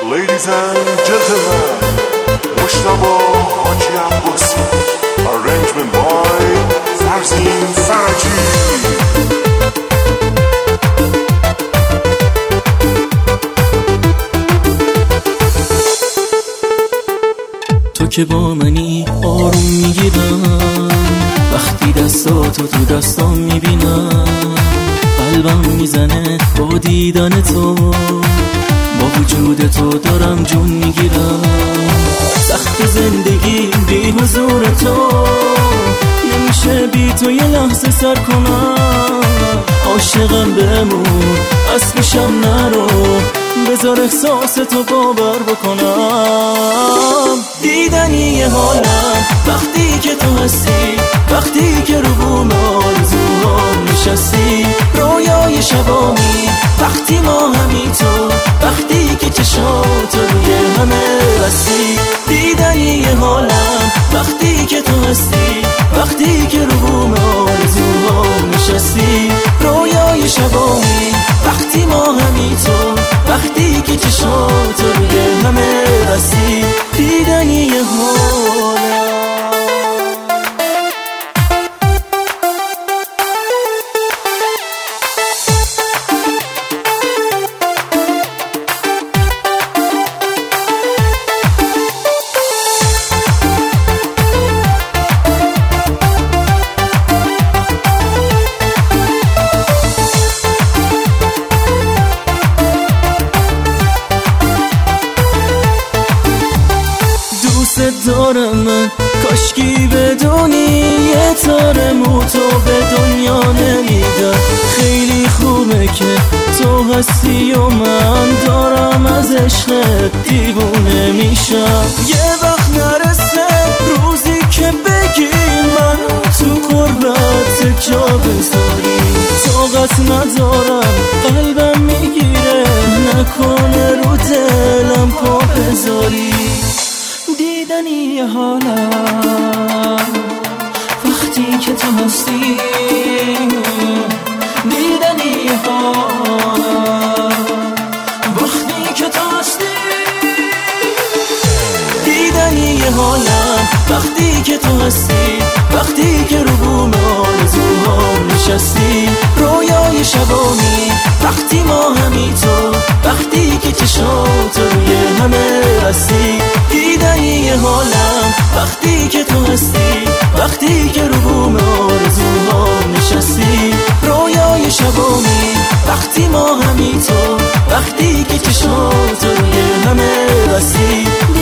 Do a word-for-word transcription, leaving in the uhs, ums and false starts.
Ladies and gentlemen, Mushtabu Haji Abbasi. Arrangement by Farzin Farji. تو که با منی آروم میگیرم، وقتی دستاتو تو دستام میبینم قلبم میزنه با دیدن تو، با وجود تو دارم جون میگیرم. سخت زندگی بی حضور تو، نمیشه بی تو یه لحظه سر کنم. عاشقم بمون از پیشم نرو، بذار احساس تو باور بکنم. دیدنی حالم وقتی که تو هستی، وقتی که رو بوم آرزوهام نشستی. رویای شبامی وقتی ما همی تو، وقتی که چشات روی همه بستی. دیدنی حالم وقتی که تو هستی، وقتی که رو بوم آرزوهام نشستی. رویای شبامی وقتی ما همی تو، وقتی که چشات روی همه بستی. دیدنی حالم دارم من، کاشکی بدونی یه تار موتو به دنیا نمیدم. خیلی خوبه که تو هستی و من دارم از عشقت دیوونه میشم. یه وقت نرسه روزی که بگی من تو قربت جا بذاری. طاقت ندارم قلبم میگیره، نکنه رو دلم پا بذاری. دیدنی حالم وقتی که تو هستی، دیدنی حالم وقتی که تو هستی. دیدنی حالم وقتی که تو هستی، وقتی که رو بوم آرزوهام نشستی. رویای شبامی وقتی ما همی تو، وقتی که چشات روی همه بستی. دیدنی حالم وقتی که تو هستی، وقتی که رو بوم آرزوهام نشستی. رویای شبامی وقتی ما همی تو، وقتی که چشات روی همه بستی.